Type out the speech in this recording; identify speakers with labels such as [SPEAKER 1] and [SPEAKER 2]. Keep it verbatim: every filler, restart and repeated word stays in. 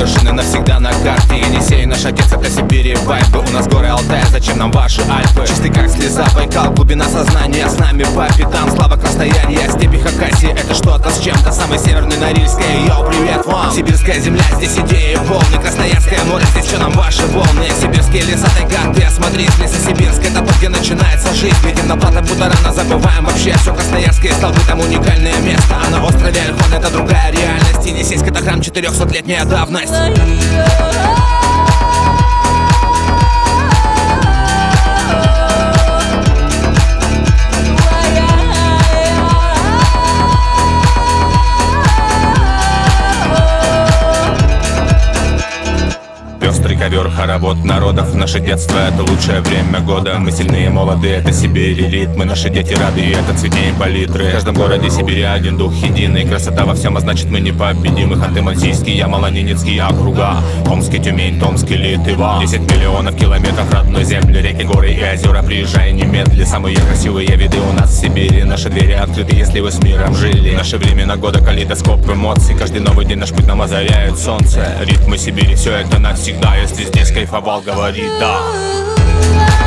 [SPEAKER 1] вершины навсегда на карте. Енисей, наш отец, это Сибирь и вайбы. У нас горы Алтая, зачем нам ваши Альпы? Чистый как слеза Байкал, глубина сознания. С нами по пятам, слава Красноярья. Степи Хакасии, это что-то с чем-то. Самый северный Норильская, йоу, привет вам. Сибирская земля, здесь идеи полны. Красноярское море, здесь что нам ваши волны? Сибирские леса, тайга, ты осмотрись. Лесосибирск, это тот, где начинается жизнь. Едем на плато Пударана, забываем вообще все. Красноярские столбы, там уникальное место. А на острове Ольхон это другая реальность. Енисейск, это храм четырехсотлетняя давность. Пестрый ковер, хоровод народов. Наше детство — это лучшее время года. Мы сильные, молодые, это Сибирь и ритмы. Наши дети рады, и это цветнее палитры. В каждом городе Сибири один дух единый. Красота во всем, а значит мы непобедимы. Ханты-Мансийский, Ямало-Ненецкий округа. Омский, Тюмень, Томский, Литва. Десять миллионов километров родной земли. Реки, горы и озера, приезжай немедли. Самые красивые виды у нас в Сибири. Наши двери открыты, если вы с миром жили. Наши времена года, калейдоскоп эмоций. Каждый новый день наш путь нам озаряет солнце. Ритмы Сибири, все это навсегда. Если здесь кайфовал, говори да.